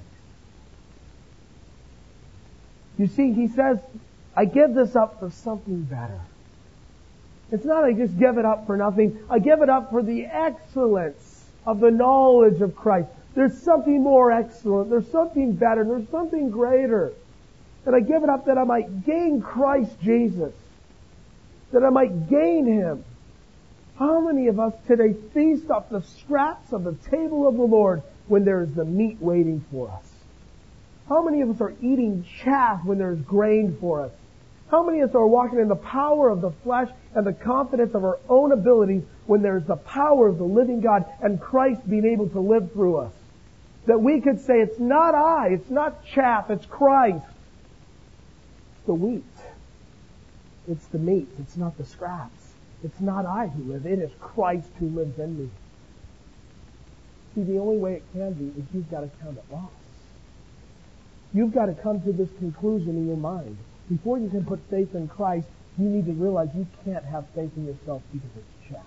You see, he says, I give this up for something better. It's not I just give it up for nothing. I give it up for the excellence of the knowledge of Christ. There's something more excellent. There's something better. There's something greater. That I give it up that I might gain Christ Jesus. That I might gain Him. How many of us today feast off the scraps of the table of the Lord when there is the meat waiting for us? How many of us are eating chaff when there's grain for us? How many of us are walking in the power of the flesh and the confidence of our own abilities when there's the power of the living God and Christ being able to live through us? That we could say, it's not I, it's not chaff, it's Christ. It's the wheat. It's the meat. It's not the scraps. It's not I who live. It is Christ who lives in me. See, the only way it can be is you've got to count it loss. You've got to come to this conclusion in your mind. Before you can put faith in Christ, you need to realize you can't have faith in yourself because it's chaff.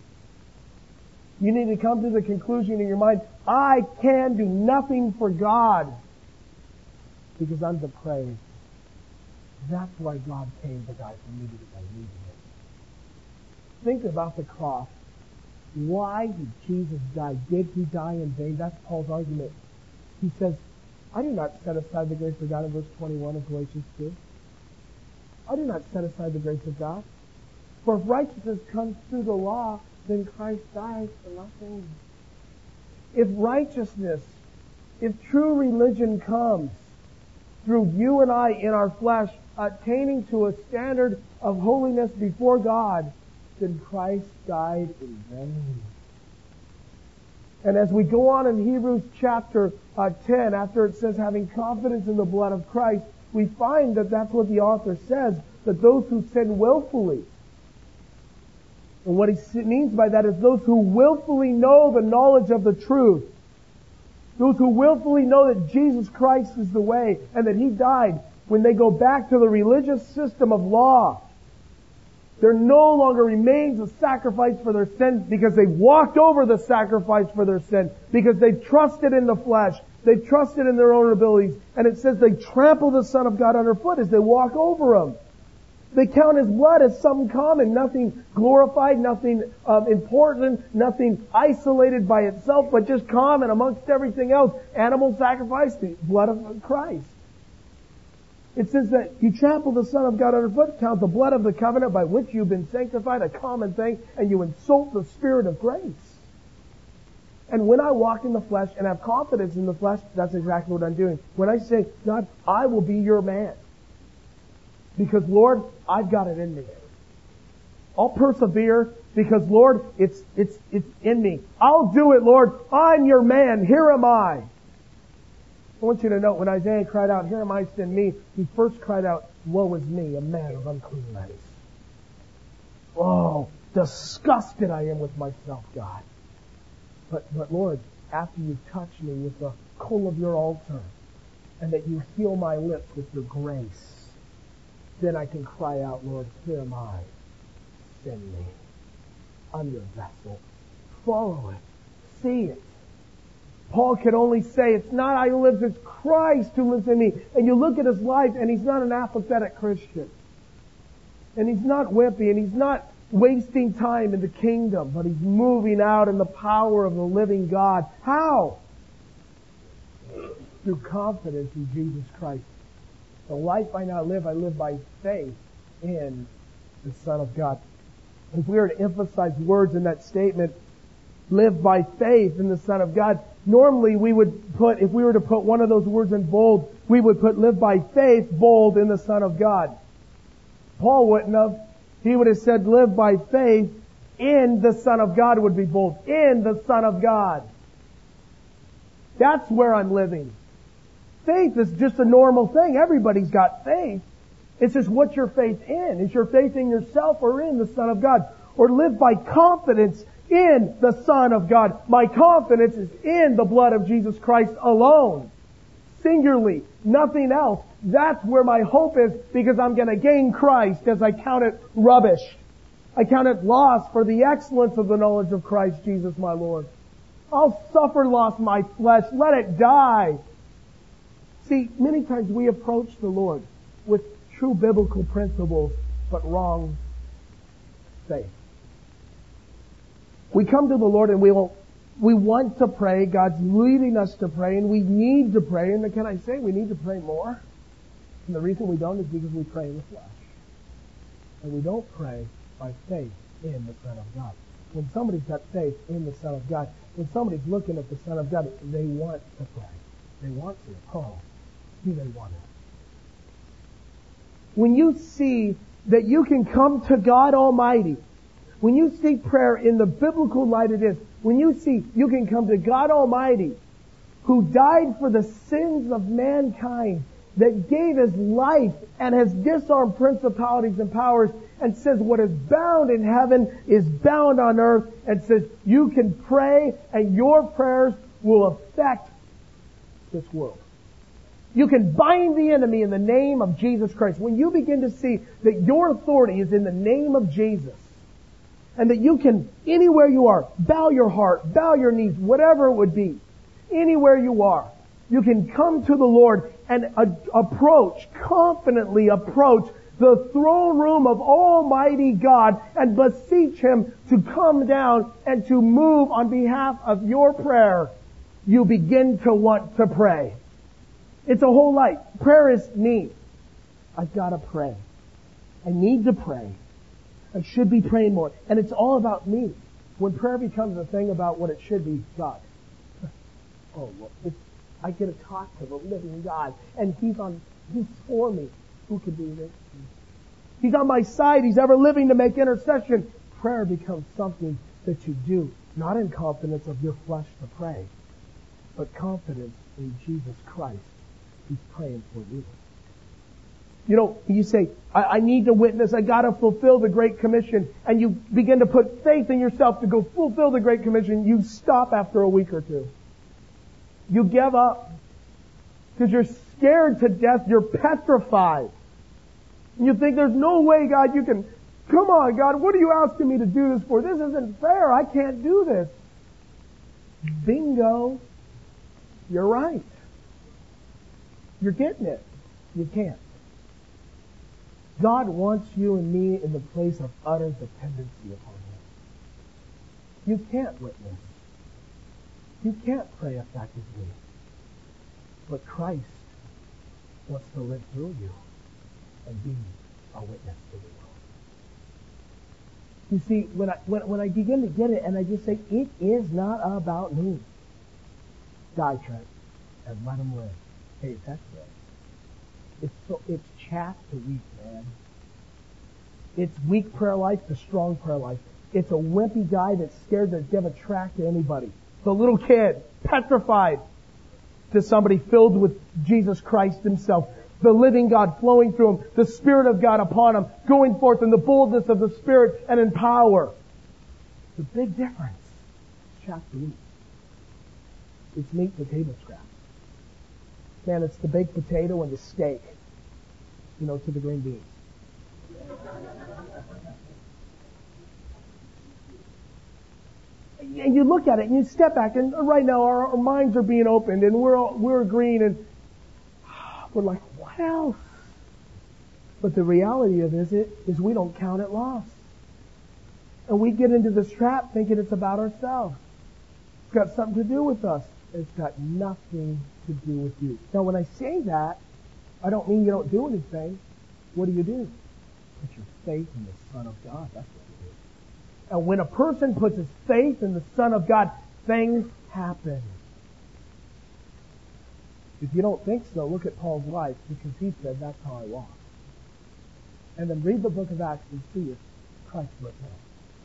You need to come to the conclusion in your mind, I can do nothing for God because I'm depraved. That's why God came to die for me because I needed it. Think about the cross. Why did Jesus die? Did he die in vain? That's Paul's argument. He says, I do not set aside the grace of God in verse twenty-one of Galatians two. I do not set aside the grace of God. For if righteousness comes through the law, then Christ dies for nothing. If righteousness, if true religion comes through you and I in our flesh, attaining to a standard of holiness before God, then Christ died in vain. And as we go on in Hebrews chapter uh, ten, after it says having confidence in the blood of Christ, we find that that's what the author says, that those who sin willfully, and what he means by that is those who willfully know the knowledge of the truth, those who willfully know that Jesus Christ is the way and that He died, when they go back to the religious system of law, there no longer remains a sacrifice for their sin because they walked over the sacrifice for their sin, because they trusted in the flesh, they trusted in their own abilities, and it says they trample the Son of God underfoot as they walk over Him. They count His blood as something common, nothing glorified, nothing um, important, nothing isolated by itself, but just common amongst everything else. Animal sacrifice, the blood of Christ. It says that you trample the Son of God underfoot, count the blood of the covenant by which you've been sanctified, a common thing, and you insult the Spirit of grace. And when I walk in the flesh and have confidence in the flesh, that's exactly what I'm doing. When I say, God, I will be your man. Because, Lord, I've got it in me. I'll persevere because, Lord, it's, it's, it's in me. I'll do it, Lord. I'm your man. Here am I. I want you to note, when Isaiah cried out, here am I, send me, he first cried out, woe is me, a man of unclean lips. Oh, disgusted I am with myself, God. But, but Lord, after you touch me with the coal of your altar, and that you heal my lips with your grace, then I can cry out, Lord, here am I, send me. I'm your vessel. Follow it. See it. Paul can only say, it's not I who lives, it's Christ who lives in me. And you look at his life, and he's not an apathetic Christian. And he's not wimpy, and he's not wasting time in the kingdom, but he's moving out in the power of the living God. How? Through confidence in Jesus Christ. The life I now live, I live by faith in the Son of God. If we were to emphasize words in that statement, live by faith in the Son of God, normally we would put, if we were to put one of those words in bold, we would put live by faith, bold, in the Son of God. Paul wouldn't have. He would have said live by faith in the Son of God would be bold. In the Son of God. That's where I'm living. Faith is just a normal thing. Everybody's got faith. It's just what's your faith in? Is your faith in yourself or in the Son of God? Or live by confidence in the Son of God. My confidence is in the blood of Jesus Christ alone. Singularly. Nothing else. That's where my hope is, because I'm going to gain Christ as I count it rubbish. I count it loss for the excellence of the knowledge of Christ Jesus my Lord. I'll suffer loss my flesh. Let it die. See, many times we approach the Lord with true biblical principles, but wrong faith. We come to the Lord and we will, we want to pray. God's leading us to pray, and we need to pray. And can I say we need to pray more? And the reason we don't is because we pray in the flesh. And we don't pray by faith in the Son of God. when somebody's got faith in the Son of God, when somebody's looking at the Son of God, they want to pray. They want to. Oh, do they want it? When you see that you can come to God Almighty, when you see prayer in the biblical light it is, when you see you can come to God Almighty, who died for the sins of mankind, that gave His life and has disarmed principalities and powers, and says what is bound in heaven is bound on earth, and says you can pray and your prayers will affect this world. You can bind the enemy in the name of Jesus Christ. When you begin to see that your authority is in the name of Jesus, and that you can, anywhere you are, bow your heart, bow your knees, whatever it would be, anywhere you are, you can come to the Lord and uh, approach, confidently approach the throne room of Almighty God and beseech Him to come down and to move on behalf of your prayer. You begin to want to pray. It's a whole life. Prayer is me. I've got to pray. I need to pray. I should be praying more. And it's all about me. When prayer becomes a thing about what it should be, God. Oh, well, it's, I get to talk to the living God. And He's on, He's for me. Who could do this? He's on my side. He's ever living to make intercession. Prayer becomes something that you do, not in confidence of your flesh to pray, but confidence in Jesus Christ. He's praying for you. You know, you say, I, I need to witness, I gotta fulfill the Great Commission, and you begin to put faith in yourself to go fulfill the Great Commission, you stop after a week or two. You give up. Because you're scared to death, you're petrified. And you think, there's no way, God, you can, come on, God, what are you asking me to do this for? This isn't fair, I can't do this. Bingo. You're right. You're getting it. You can't. God wants you and me in the place of utter dependency upon Him. You can't witness. You can't pray effectively. But Christ wants to live through you and be a witness to the world. You see, when I, when, when I begin to get it and I just say, it is not about me. Die, Trent, and let Him live. Hey, that's it. It's so, it's chaff to wheat, man. It's weak prayer life to strong prayer life. It's a wimpy guy that's scared to give a tract to anybody. The little kid, petrified, to somebody filled with Jesus Christ Himself. The living God flowing through him. The Spirit of God upon him. Going forth in the boldness of the Spirit and in power. The big difference is chaff to wheat. It's meat potato scraps. Man, it's the baked potato and the steak, you know, to the green beans. And you look at it and you step back, and right now our, our minds are being opened, and we're all, we're agreeing, and we're like, what else? But the reality of it is, is we don't count it lost. And we get into this trap thinking it's about ourselves. It's got something to do with us. It's got nothing to do with you. Now, when I say that, I don't mean you don't do anything. What do you do? Put your faith in the Son of God. That's what you do. And when a person puts his faith in the Son of God, things happen. If you don't think so, look at Paul's life, because he said, that's how I walk. And then read the book of Acts and see if Christ lived there.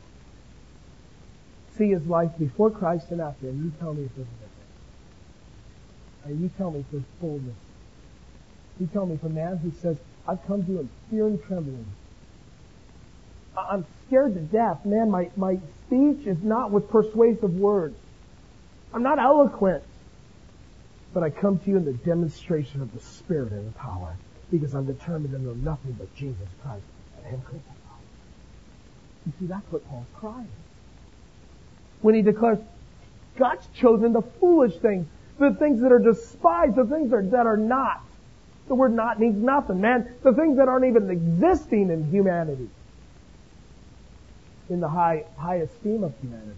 See his life before Christ and after, and you tell me if there's a difference. And you tell me if there's fullness. You tell me if a man who says, I've come to you in fear and trembling. I'm scared to death. Man, my, my speech is not with persuasive words. I'm not eloquent. But I come to you in the demonstration of the Spirit and the power. Because I'm determined to know nothing but Jesus Christ and Him crucified. You see, that's what Paul's crying. When he declares, God's chosen the foolish things, the things that are despised, the things that are, that are not. The word not means nothing, man. The things that aren't even existing in humanity. In the high, high esteem of humanity.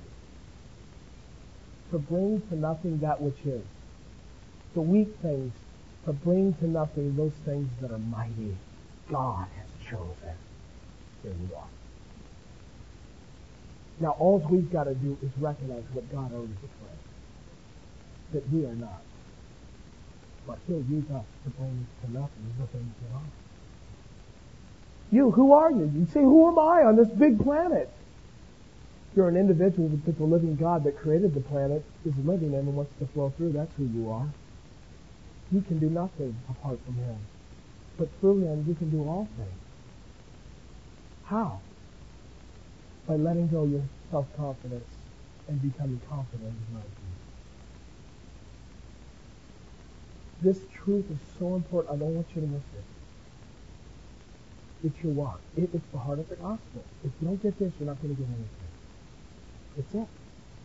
To bring to nothing that which is. The weak things. To bring to nothing those things that are mighty. God has chosen. Here we are. Now, all we've got to do is recognize what God already declared, that we are not. But He'll use us to bring to nothing the things that are. You, who are you? You say, who am I on this big planet? You're an individual that the living God that created the planet is living in and wants to flow through. That's who you are. You can do nothing apart from Him. But through Him, you can do all things. How? By letting go your self-confidence and becoming confident in God. This truth is so important. I don't want you to miss it. It's your walk. It, it's the heart of the gospel. If you don't get this, you're not going to get anything. It's it.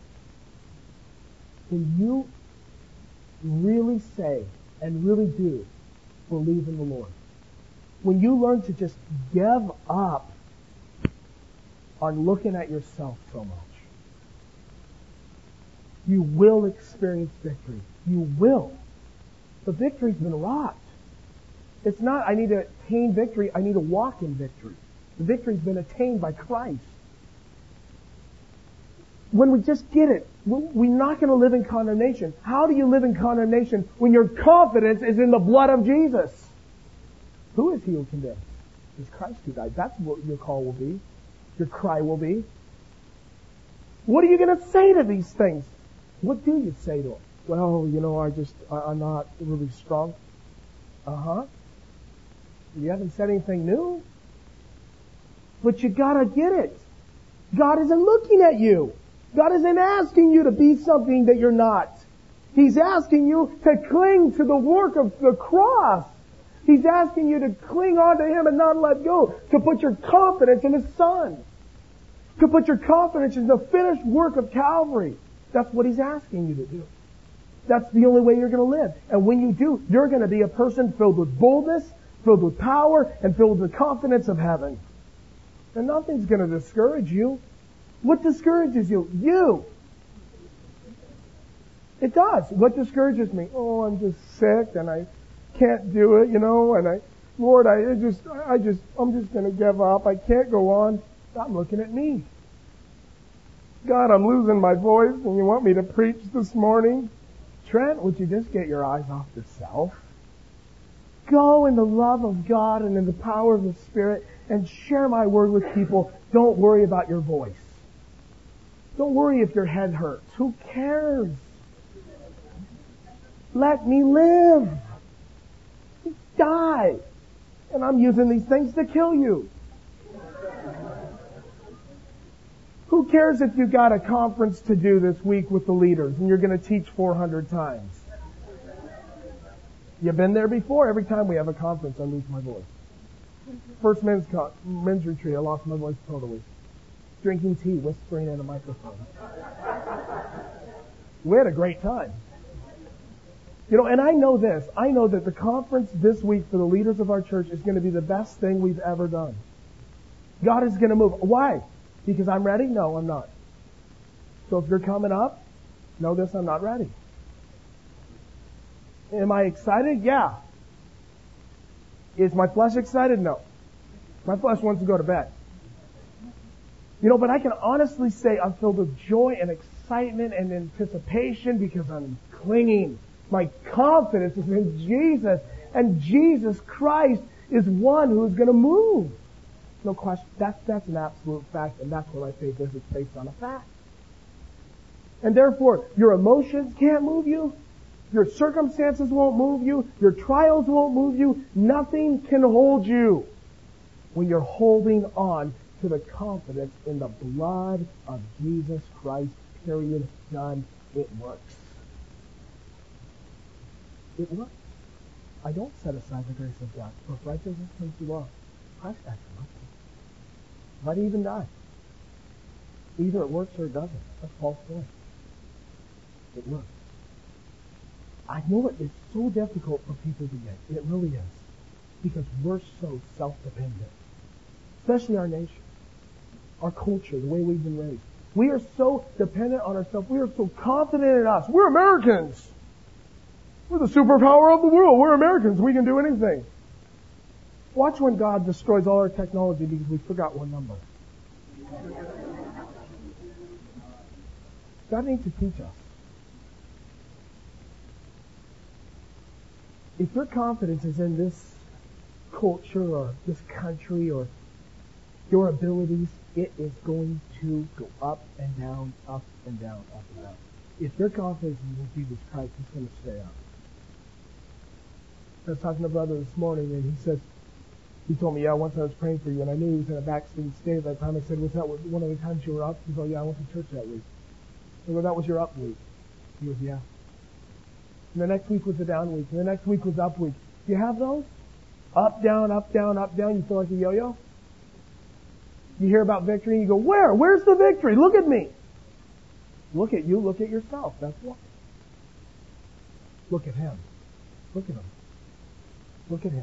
When you really say and really do believe in the Lord, when you learn to just give up on looking at yourself so much, you will experience victory. You will. The victory's been wrought. It's not, I need to attain victory, I need to walk in victory. The victory's been attained by Christ. When we just get it, we're not going to live in condemnation. How do you live in condemnation when your confidence is in the blood of Jesus? Who is He who condemns? It's Christ who died. That's what your call will be. Your cry will be. What are you going to say to these things? What do you say to them? Well, you know, I just, I, I'm not really strong. Uh-huh. You haven't said anything new. But you gotta get it. God isn't looking at you. God isn't asking you to be something that you're not. He's asking you to cling to the work of the cross. He's asking you to cling on to Him and not let go. To put your confidence in His Son. To put your confidence in the finished work of Calvary. That's what He's asking you to do. That's the only way you're going to live. And when you do, you're going to be a person filled with boldness, filled with power, and filled with the confidence of heaven. And nothing's going to discourage you. What discourages you? You. It does. What discourages me? Oh, I'm just sick and I can't do it, you know, and I, Lord, I just, I just, I'm just going to give up. I can't go on. Stop looking at me. God, I'm losing my voice and you want me to preach this morning? Trent, would you just get your eyes off the self? Go in the love of God and in the power of the Spirit and share my word with people. Don't worry about your voice. Don't worry if your head hurts. Who cares? Let me live. Die. And I'm using these things to kill you. Who cares if you got a conference to do this week with the leaders and you're going to teach four hundred times? You've been there before. Every time we have a conference, I lose my voice. First men's con- men's retreat, I lost my voice totally. Drinking tea, whispering in a microphone. We had a great time. You know, and I know this. I know that the conference this week for the leaders of our church is going to be the best thing we've ever done. God is going to move. Why? Because I'm ready? No, I'm not. So if you're coming up, know this, I'm not ready. Am I excited? Yeah. Is my flesh excited? No. My flesh wants to go to bed. You know, but I can honestly say I'm filled with joy and excitement and anticipation because I'm clinging. My confidence is in Jesus, and Jesus Christ is one who is going to move. No question. That's, that's an absolute fact, and that's what my faith is. It's based on a fact. And therefore, your emotions can't move you. Your circumstances won't move you. Your trials won't move you. Nothing can hold you when you're holding on to the confidence in the blood of Jesus Christ. Period. Done. It works. It works. I don't set aside the grace of God. For if righteousness comes to law, Christ died for nothing. Why do you even die? Either it works or it doesn't. That's Paul's point. It works. I know it is so difficult for people to get. It really is. Because we're so self-dependent. Especially our nation. Our culture, the way we've been raised. We are so dependent on ourselves. We are so confident in us. We're Americans. We're the superpower of the world. We're Americans. We can do anything. Watch when God destroys all our technology because we forgot one number. God needs to teach us. If your confidence is in this culture or this country or your abilities, it is going to go up and down, up and down, up and down. If your confidence is in Jesus Christ, it's going to stay up. I was talking to a brother this morning, and he says, he told me, yeah, once I was praying for you, and I knew he was in a backslidden state at that time. I said, was that one of the times you were up? He goes, yeah, I went to church that week. I go, that was your up week. He goes, yeah. And the next week was the down week, and the next week was the up week. Do you have those? Up, down, up, down, up, down. You feel like a yo-yo? You hear about victory, and you go, where? Where's the victory? Look at me. Look at you. Look at yourself. That's what. Look at him. Look at him. Look at him.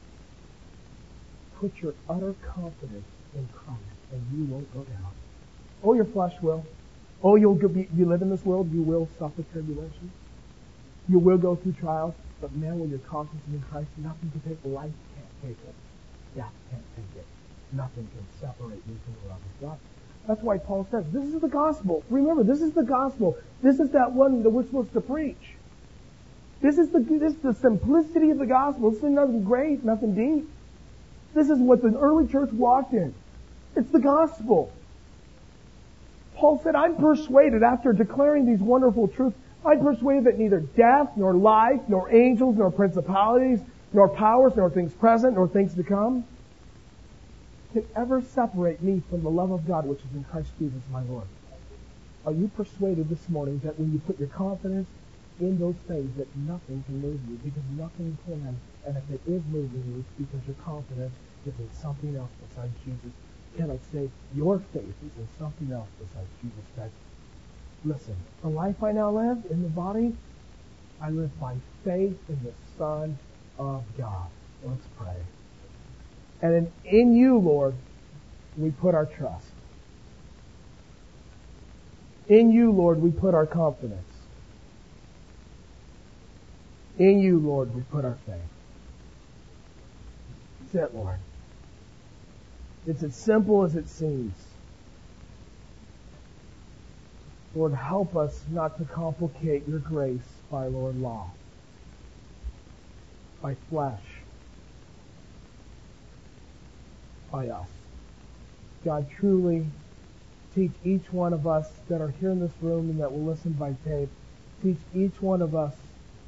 Put your utter confidence in Christ, and you won't go down. Oh, your flesh will. Oh, you'll be, you live in this world, you will suffer tribulation. You will go through trials. But man, when you're confident in Christ, nothing can take life can't take it. Death can't take it. Nothing can separate you from the love of God. That's why Paul says, this is the gospel. Remember, this is the gospel. This is that one that we're supposed to preach. This is the this is the simplicity of the gospel. This is nothing great, nothing deep. This is what the early church walked in. It's the gospel. Paul said, I'm persuaded, after declaring these wonderful truths, I'm persuaded that neither death, nor life, nor angels, nor principalities, nor powers, nor things present, nor things to come, can ever separate me from the love of God which is in Christ Jesus my Lord. Are you persuaded this morning that when you put your confidence in those things that nothing can move you? Because nothing can. And if it is moving you, it's because your confidence is in something else besides Jesus. Can I say your faith is in something else besides Jesus Christ? Listen, the life I now live in the body, I live by faith in the Son of God. Let's pray. And in, in you, Lord, we put our trust. In you, Lord, we put our confidence. In you, Lord, we put our faith. That's it, Lord. It's as simple as it seems. Lord, help us not to complicate your grace by, Lord, law, by flesh, by us. God, truly teach each one of us that are here in this room and that will listen by tape. Teach each one of us,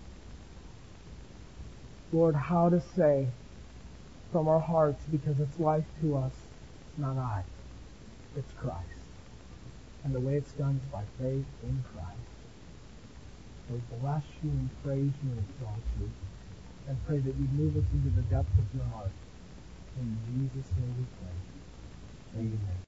Lord, how to say from our hearts, because it's life to us, it's not I, it's Christ. And the way it's done is by faith in Christ. We bless you and praise you and exalt you, and pray that you move us into the depths of your heart. In Jesus' name we pray. Amen.